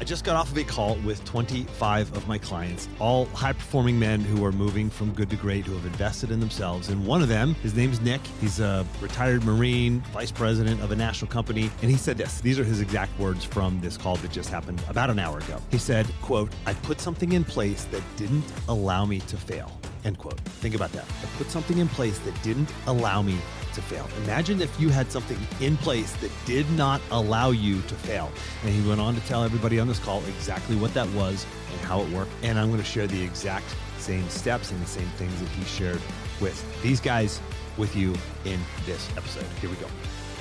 just got off of a call with 25 of my clients, all high-performing men who are moving from good to great, who have invested in themselves. And one of them, his name's Nick. He's a retired Marine, vice president of a national company. And he said this. These are his exact words from this call that just happened about an hour ago. He said, quote, "I put something in place that didn't allow me to fail." End quote. Think about that. I put something in place that didn't allow me to fail. Imagine if you had something in place that did not allow you to fail. And he went on to tell everybody on this call exactly what that was and how it worked. And I'm going to share the exact same steps and the same things that he shared with these guys with you in this episode. Here we go.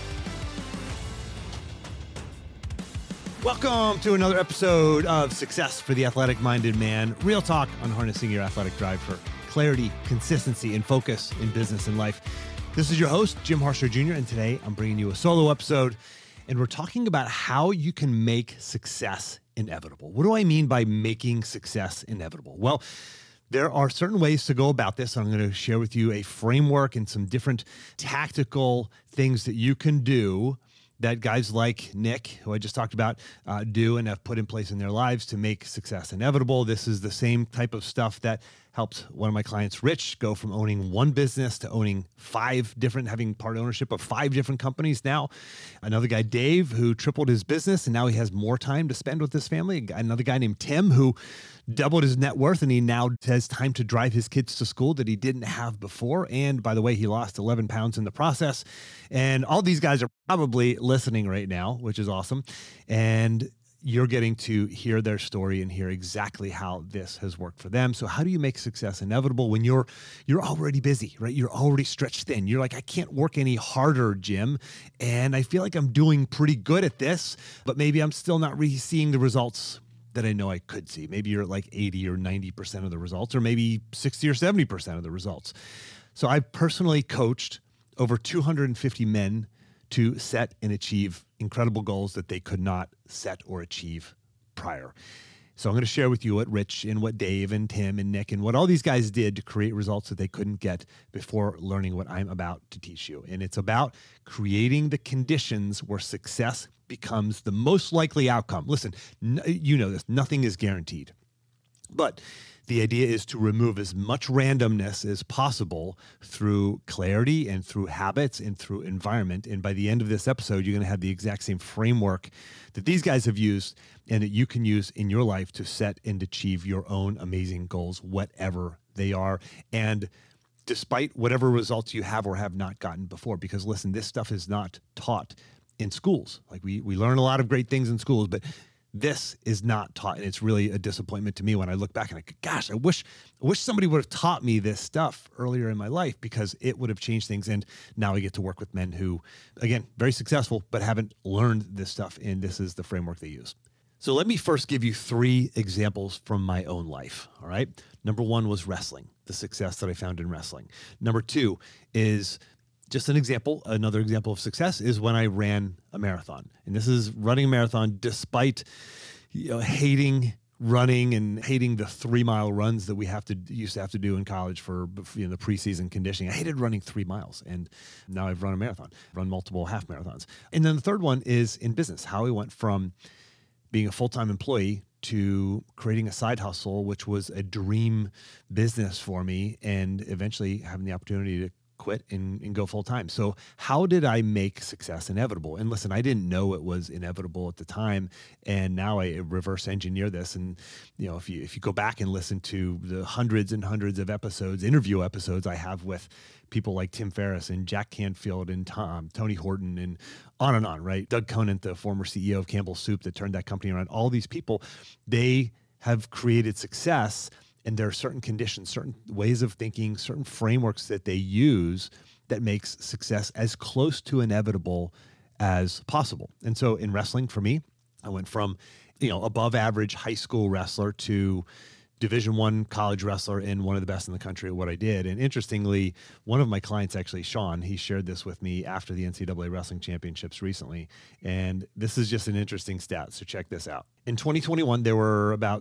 Welcome to another episode of Success for the Athletic-Minded Man. Real talk on harnessing your athletic drive for clarity, consistency, and focus in business and life. This is your host, Jim Harsher Jr., and today I'm bringing you a solo episode, and we're talking about how you can make success inevitable. What do I mean by making success inevitable? Well, there are certain ways to go about this. I'm going to share with you a framework and some different tactical things that you can do that guys like Nick, who I just talked about, do and have put in place in their lives to make success inevitable. This is the same type of stuff that helped one of my clients, Rich, go from owning one business to owning having part ownership of 5 different companies now. Another guy, Dave, who tripled his business and now he has more time to spend with his family. Another guy named Tim, who doubled his net worth and he now has time to drive his kids to school that he didn't have before. And by the way, he lost 11 pounds in the process. And all these guys are probably listening right now, which is awesome. And you're getting to hear their story and hear exactly how this has worked for them. So how do you make success inevitable when you're already busy, right? You're already stretched thin. You're like, I can't work any harder, Jim. And I feel like I'm doing pretty good at this, but maybe I'm still not really seeing the results that I know I could see. Maybe you're at like 80 or 90% of the results, or maybe 60 or 70% of the results. So I've personally coached over 250 men to set and achieve incredible goals that they could not set or achieve prior. So I'm going to share with you what Rich and what Dave and Tim and Nick and what all these guys did to create results that they couldn't get before learning what I'm about to teach you. And it's about creating the conditions where success becomes the most likely outcome. Listen, you know this, nothing is guaranteed. But the idea is to remove as much randomness as possible through clarity and through habits and through environment. And by the end of this episode, you're going to have the exact same framework that these guys have used and that you can use in your life to set and achieve your own amazing goals, whatever they are. And despite whatever results you have or have not gotten before, because listen, this stuff is not taught in schools. Like we learn a lot of great things in schools, but this is not taught, and it's really a disappointment to me when I look back and I go, gosh, I wish somebody would have taught me this stuff earlier in my life because it would have changed things. And now I get to work with men who, again, very successful, but haven't learned this stuff, and this is the framework they use. So let me first give you 3 examples from my own life, all right? Number 1 was wrestling, the success that I found in wrestling. Number 2 is just an example. Another example of success is when I ran a marathon. And this is running a marathon despite hating running and hating the 3-mile runs that we used to have to do in college for the preseason conditioning. I hated running 3 miles, and now I've run a marathon, run multiple half marathons. And then the third one is in business, how I went from being a full-time employee to creating a side hustle, which was a dream business for me, and eventually having the opportunity to quit and go full time. So how did I make success inevitable? And listen, I didn't know it was inevitable at the time. And now I reverse engineer this. And, if you go back and listen to the hundreds and hundreds of interview episodes I have with people like Tim Ferriss and Jack Canfield and Tony Horton and on, right? Doug Conant, the former CEO of Campbell's Soup that turned that company around. All these people, they have created success. And there are certain conditions, certain ways of thinking, certain frameworks that they use that makes success as close to inevitable as possible. And so in wrestling, for me, I went from, above average high school wrestler to Division I college wrestler and one of the best in the country at what I did. And interestingly, one of my clients, actually, Sean, he shared this with me after the NCAA Wrestling Championships recently. And this is just an interesting stat. So check this out. In 2021, there were about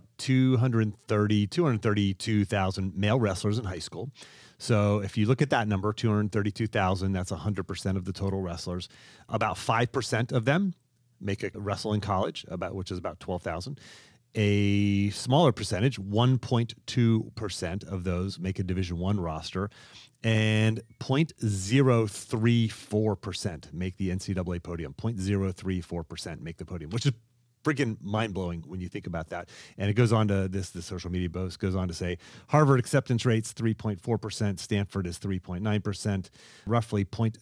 232,000 male wrestlers in high school. So if you look at that number, 232,000, that's 100% of the total wrestlers. About 5% of them make a wrestling college, which is about 12,000. A smaller percentage, 1.2% of those make a Division I roster, and 0.034% make the NCAA podium. 0.034% make the podium, which is freaking mind-blowing when you think about that. And it goes on to the social media post goes on to say Harvard acceptance rates 3.4%, Stanford is 3.9%, roughly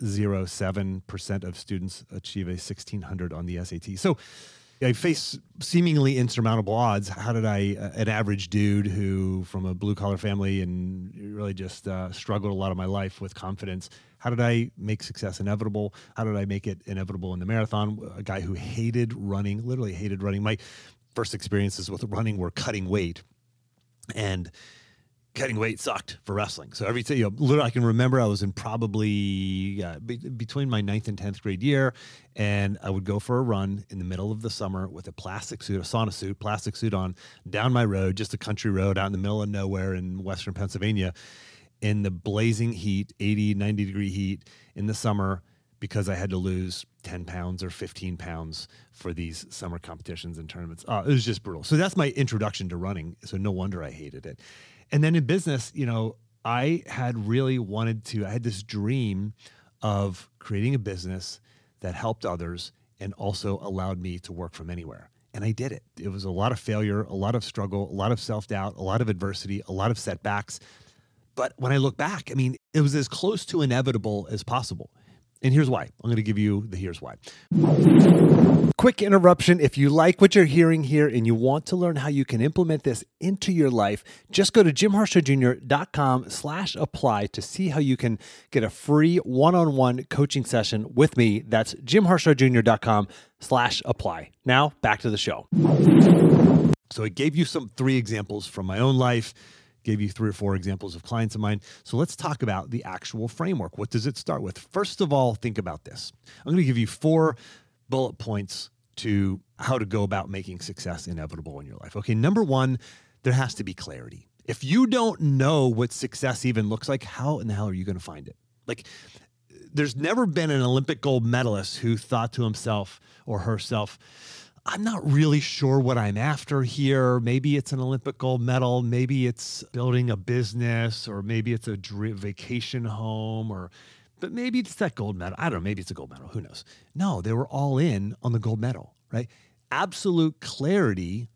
0.07% of students achieve a 1600 on the SAT. So I face seemingly insurmountable odds. How did an average dude who from a blue-collar family and really just struggled a lot of my life with confidence, how did I make success inevitable? How did I make it inevitable in the marathon? A guy who hated running, literally hated running. My first experiences with running were cutting weight, and cutting weight sucked for wrestling. So every day, literally, I can remember I was in probably between my 9th and 10th grade year, and I would go for a run in the middle of the summer with a plastic suit, a sauna suit, plastic suit on, down my road, just a country road out in the middle of nowhere in western Pennsylvania, in the blazing heat, 80, 90-degree heat in the summer, because I had to lose 10 pounds or 15 pounds for these summer competitions and tournaments. It was just brutal. So that's my introduction to running. So no wonder I hated it. And then in business, I had really I had this dream of creating a business that helped others and also allowed me to work from anywhere. And I did it. It was a lot of failure, a lot of struggle, a lot of self-doubt, a lot of adversity, a lot of setbacks. But when I look back, it was as close to inevitable as possible. And here's why. I'm going to give you the here's why. Quick interruption. If you like what you're hearing here and you want to learn how you can implement this into your life, just go to jimharshawjr.com/apply to see how you can get a free one-on-one coaching session with me. That's jimharshawjr.com/apply. Now back to the show. So I gave you 3 examples from my own life, gave you 3 or 4 examples of clients of mine. So let's talk about the actual framework. What does it start with? First of all, think about this. I'm going to give you 4 bullet points to how to go about making success inevitable in your life. Okay, number 1, there has to be clarity. If you don't know what success even looks like, how in the hell are you going to find it? There's never been an Olympic gold medalist who thought to himself or herself, I'm not really sure what I'm after here. Maybe it's an Olympic gold medal. Maybe it's building a business, or maybe it's a vacation home, but maybe it's that gold medal. I don't know. Maybe it's a gold medal. Who knows? No, they were all in on the gold medal, right? Absolute clarity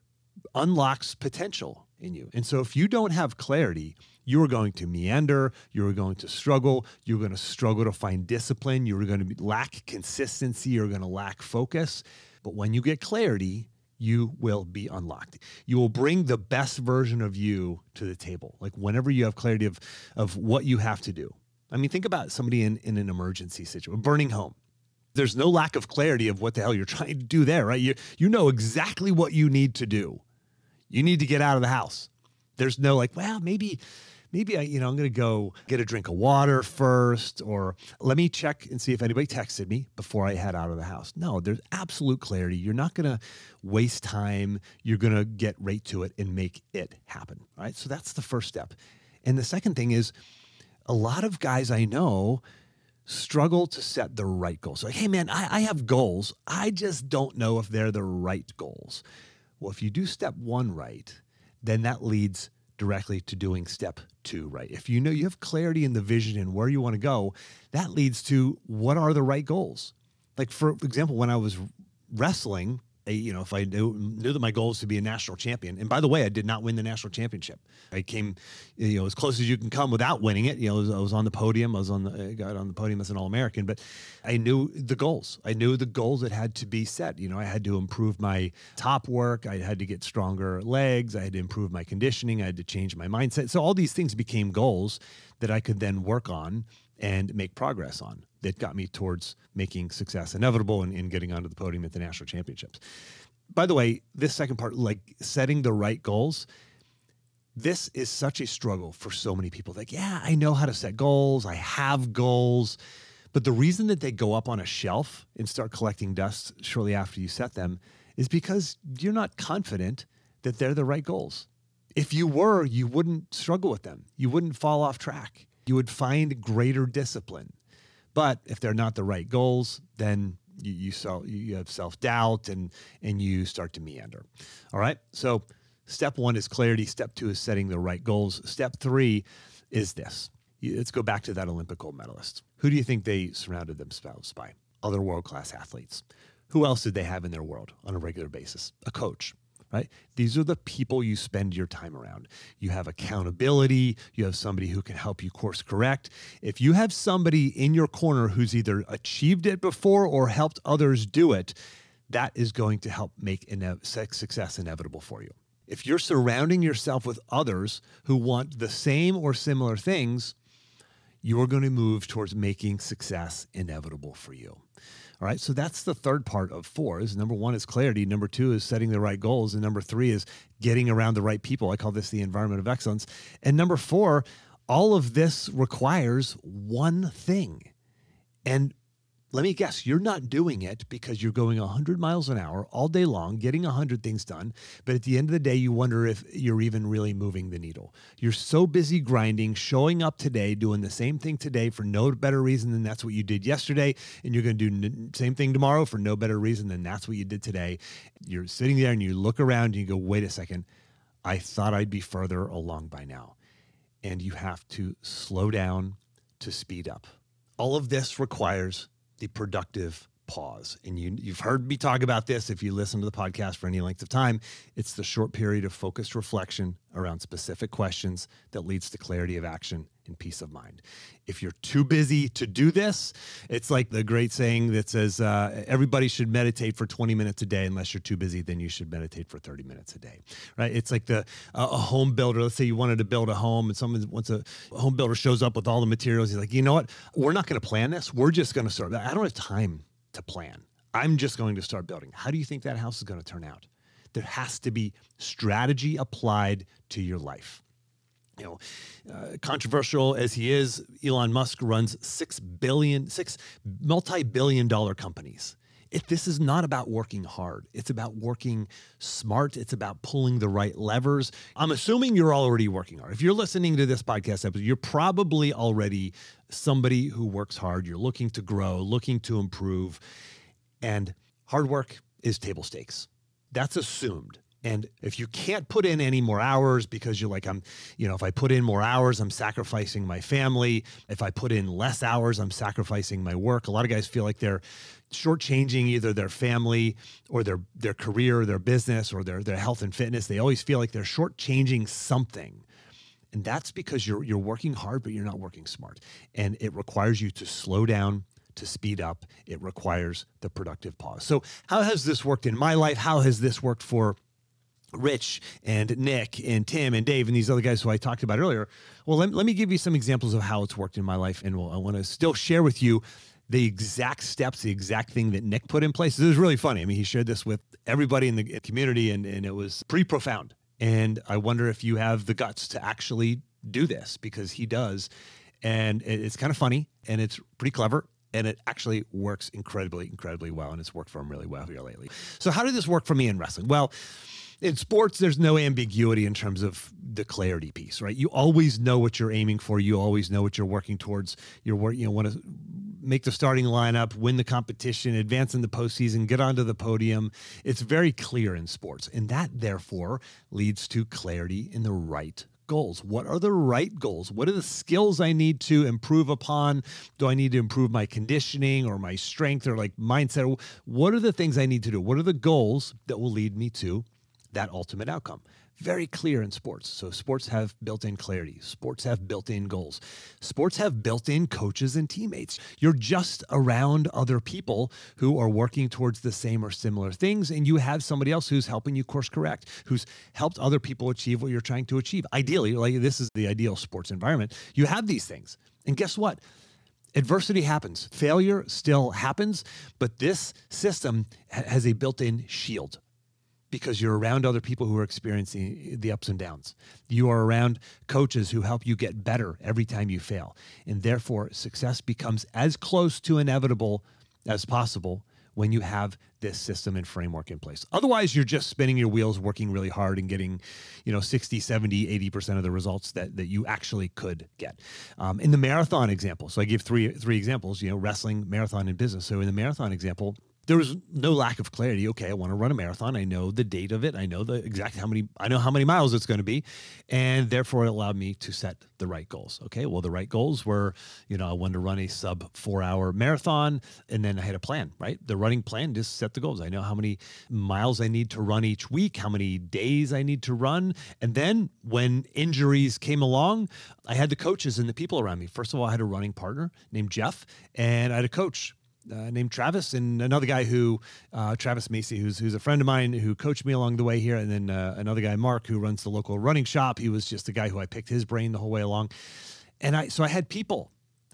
unlocks potential in you. And so if you don't have clarity, you are going to meander, you're going to struggle, you're going to struggle to find discipline, you're going to lack consistency, you're going to lack focus. But when you get clarity, you will be unlocked. You will bring the best version of you to the table. Whenever you have clarity of what you have to do. Think about somebody in an emergency situation, burning home. There's no lack of clarity of what the hell you're trying to do there, right? You know exactly what you need to do. You need to get out of the house. There's no maybe I'm going to go get a drink of water first, or let me check and see if anybody texted me before I head out of the house. No, there's absolute clarity. You're not going to waste time. You're going to get right to it and make it happen, right? So that's the first step. And the second thing is, a lot of guys I know struggle to set the right goals. So, hey man, I have goals. I just don't know if they're the right goals. Well, if you do step 1 right, then that leads directly to doing step 2 right. If you know you have clarity in the vision and where you want to go, that leads to what are the right goals. For example, when I was wrestling, if I knew that my goal is to be a national champion, and by the way, I did not win the national championship. I came, as close as you can come without winning it. I was on the podium. I got on the podium as an All-American, but I knew the goals. I knew the goals that had to be set. I had to improve my top work. I had to get stronger legs. I had to improve my conditioning. I had to change my mindset. So all these things became goals that I could then work on and make progress on, that got me towards making success inevitable and getting onto the podium at the national championships. By the way, this second part, setting the right goals, this is such a struggle for so many people. Yeah, I know how to set goals. I have goals. But the reason that they go up on a shelf and start collecting dust shortly after you set them is because you're not confident that they're the right goals. If you were, you wouldn't struggle with them. You wouldn't fall off track. You would find greater discipline. But if they're not the right goals, then you have self-doubt and you start to meander. All right. So step 1 is clarity. Step 2 is setting the right goals. Step 3 is this. Let's go back to that Olympic gold medalist. Who do you think they surrounded themselves by? Other world-class athletes. Who else did they have in their world on a regular basis? A coach, right? These are the people you spend your time around. You have accountability. You have somebody who can help you course correct. If you have somebody in your corner who's either achieved it before or helped others do it, that is going to help make success inevitable for you. If you're surrounding yourself with others who want the same or similar things, you are going to move towards making success inevitable for you. All right. So that's the third part of 4 is number 1 is clarity. Number 2 is setting the right goals. And number 3 is getting around the right people. I call this the environment of excellence. And number 4, all of this requires one thing. And let me guess, you're not doing it because you're going 100 miles an hour all day long, getting 100 things done. But at the end of the day, you wonder if you're even really moving the needle. You're so busy grinding, showing up today, doing the same thing today for no better reason than that's what you did yesterday. And you're going to do the same thing tomorrow for no better reason than that's what you did today. You're sitting there and you look around and you go, wait a second, I thought I'd be further along by now. And you have to slow down to speed up. All of this requires the productive pause. And you've heard me talk about this if you listen to the podcast for any length of time. It's the short period of focused reflection around specific questions that leads to clarity of action and peace of mind. If you're too busy to do this, it's like the great saying that says everybody should meditate for 20 minutes a day. Unless you're too busy, then you should meditate for 30 minutes a day, right? It's like a home builder. Let's say you wanted to build a home and once a home builder shows up with all the materials, he's like, you know what? We're not going to plan this. We're just going to start. I don't have time to plan. I'm just going to start building. How do you think that house is going to turn out? There has to be strategy applied to your life. Controversial as he is, Elon Musk runs 6 multi-billion-dollar companies. This is not about working hard. It's about working smart. It's about pulling the right levers. I'm assuming you're already working hard. If you're listening to this podcast episode, you're probably already somebody who works hard. You're looking to grow, looking to improve, and hard work is table stakes. That's assumed. And if you can't put in any more hours because you're like, if I put in more hours, I'm sacrificing my family. If I put in less hours, I'm sacrificing my work. A lot of guys feel like they're shortchanging either their family or their career or their business or their health and fitness. They always feel like they're shortchanging something. And that's because you're working hard, but you're not working smart. And it requires you to slow down, to speed up. It requires the productive pause. So how has this worked in my life? How has this worked for Rich and Nick and Tim and Dave and these other guys who I talked about earlier? Well, let me give you some examples of how it's worked in my life. And I want to still share with you the exact steps, the exact thing that Nick put in place. It was really funny. I mean, he shared this with everybody in the community and it was pretty profound. And I wonder if you have the guts to actually do this, because he does. And it's kind of funny and it's pretty clever. And it actually works incredibly, incredibly well. And it's worked for him really well here lately. So how did this work for me in wrestling? Well, in sports, there's no ambiguity in terms of the clarity piece, right? You always know what you're aiming for. You always know what you're working towards. You want to make the starting lineup, win the competition, advance in the postseason, get onto the podium. It's very clear in sports. And that, therefore, leads to clarity in the right goals. What are the right goals? What are the skills I need to improve upon? Do I need to improve my conditioning or my strength or like mindset? What are the things I need to do? What are the goals that will lead me to that ultimate outcome? Very clear in sports. So sports have built-in clarity. Sports have built-in goals. Sports have built-in coaches and teammates. You're just around other people who are working towards the same or similar things, and you have somebody else who's helping you course correct, who's helped other people achieve what you're trying to achieve. Ideally, like this is the ideal sports environment. You have these things. And guess what? Adversity happens. Failure still happens, but this system has a built-in shield, because you're around other people who are experiencing the ups and downs. You are around coaches who help you get better every time you fail. And therefore, success becomes as close to inevitable as possible when you have this system and framework in place. Otherwise, you're just spinning your wheels, working really hard and getting, 60, 70, 80% of the results that you actually could get. In the marathon example, so I give three examples, wrestling, marathon, and business. So in the marathon example, there was no lack of clarity. Okay, I want to run a marathon. I know the date of it. I know how many miles it's going to be. And therefore it allowed me to set the right goals. Okay, well, the right goals were, I wanted to run a sub 4-hour marathon. And then I had a plan, right? The running plan just set the goals. I know how many miles I need to run each week, how many days I need to run. And then when injuries came along, I had the coaches and the people around me. First of all, I had a running partner named Jeff, and I had a coach named Travis, and another guy who, Travis Macy, who's a friend of mine who coached me along the way here. And then another guy, Mark, who runs the local running shop. He was just the guy who I picked his brain the whole way along. And I had people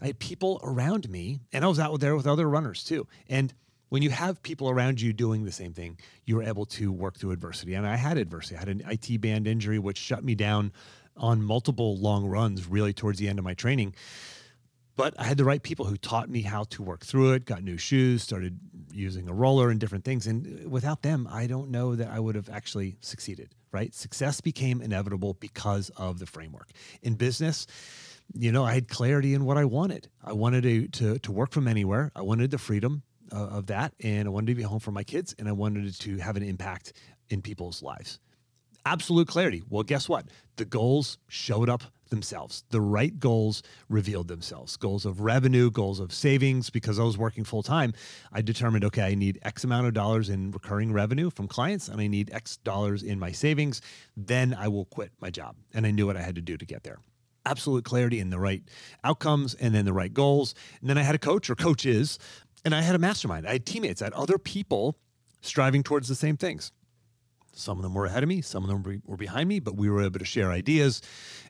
around me, and I was out there with other runners too. And when you have people around you doing the same thing, you're able to work through adversity. And I had adversity. I had an IT band injury, which shut me down on multiple long runs, really towards the end of my training. But I had the right people who taught me how to work through it, got new shoes, started using a roller and different things. And without them, I don't know that I would have actually succeeded, right? Success became inevitable because of the framework. In business, I had clarity in what I wanted. I wanted to work from anywhere. I wanted the freedom of that. And I wanted to be home for my kids. And I wanted to have an impact in people's lives. Absolute clarity. Well, guess what? The goals showed up themselves. The right goals revealed themselves. Goals of revenue, goals of savings. Because I was working full time, I determined, okay, I need X amount of dollars in recurring revenue from clients, and I need X dollars in my savings. Then I will quit my job. And I knew what I had to do to get there. Absolute clarity in the right outcomes, and then the right goals. And then I had a coach or coaches, and I had a mastermind. I had teammates. I had other people striving towards the same things. Some of them were ahead of me, some of them were behind me, but we were able to share ideas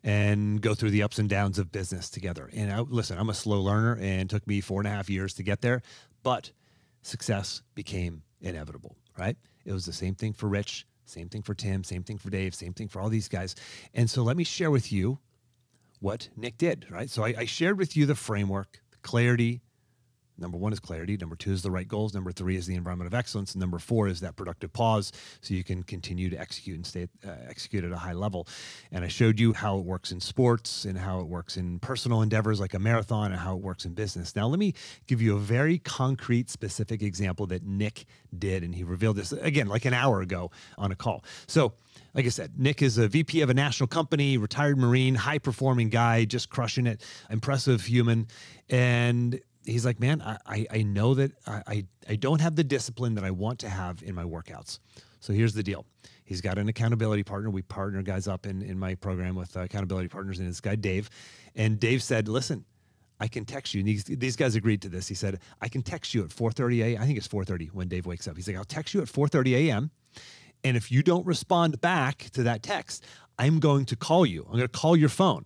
and go through the ups and downs of business together. And I'm a slow learner, and it took me 4.5 years to get there, but success became inevitable, right? It was the same thing for Rich, same thing for Tim, same thing for Dave, same thing for all these guys. And so let me share with you what Nick did, right? So I shared with you the framework, clarity. Number 1 is clarity. Number 2 is the right goals. Number 3 is the environment of excellence. And number 4 is that productive pause, so you can continue to execute and execute at a high level. And I showed you how it works in sports and how it works in personal endeavors like a marathon, and how it works in business. Now, let me give you a very concrete, specific example that Nick did. And he revealed this, again, like an hour ago on a call. So, like I said, Nick is a VP of a national company, retired Marine, high-performing guy, just crushing it, impressive human. And he's like, man, I know that I don't have the discipline that I want to have in my workouts. So here's the deal. He's got an accountability partner. We partner guys up in my program with accountability partners, and this guy, Dave. And Dave said, listen, I can text you. And these guys agreed to this. He said, I can text you at 4:30 a.m. I think it's 4:30 when Dave wakes up. He's like, I'll text you at 4:30 a.m. And if you don't respond back to that text, I'm going to call you. I'm going to call your phone.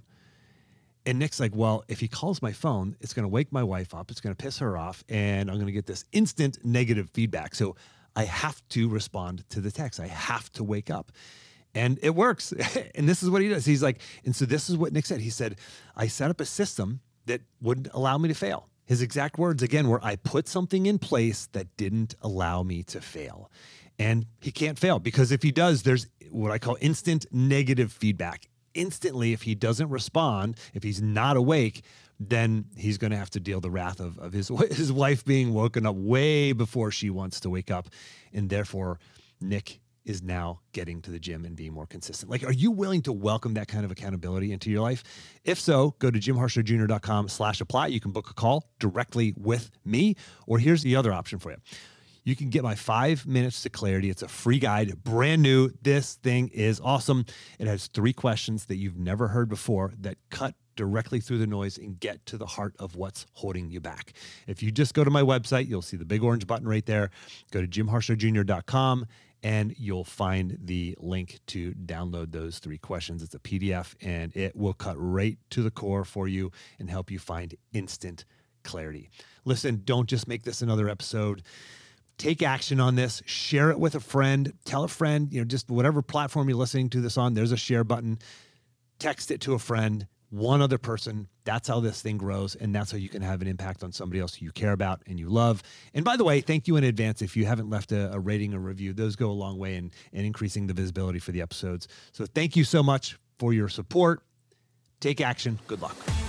And Nick's like, well, if he calls my phone, it's going to wake my wife up. It's going to piss her off. And I'm going to get this instant negative feedback. So I have to respond to the text. I have to wake up. And it works. And this is what he does. He's like, and so this is what Nick said. He said, I set up a system that wouldn't allow me to fail. His exact words, again, were, I put something in place that didn't allow me to fail. And he can't fail, because if he does, there's what I call instant negative feedback. Instantly, if he doesn't respond, if he's not awake, then he's going to have to deal the wrath of his wife being woken up way before she wants to wake up. And therefore, Nick is now getting to the gym and being more consistent. Like, are you willing to welcome that kind of accountability into your life? If so, go to jimharshawjr.com/apply. You can book a call directly with me. Or here's the other option for you. You can get my 5 minutes to clarity. It's a free guide, brand new. This thing is awesome. It has 3 questions that you've never heard before that cut directly through the noise and get to the heart of what's holding you back. If you just go to my website, you'll see the big orange button right there. Go to jimharshawjr.com and you'll find the link to download those 3 questions. It's a PDF, and it will cut right to the core for you and help you find instant clarity. Listen, don't just make this another episode. Take action on this. Share it with a friend. Tell a friend, just whatever platform you're listening to this on, there's a share button. Text it to a friend. one other person. That's how this thing grows, and that's how you can have an impact on somebody else who you care about and you love. And by the way, thank you in advance if you haven't left a rating or review. Those go a long way in increasing the visibility for the episodes. So thank you so much for your support. Take action. Good luck.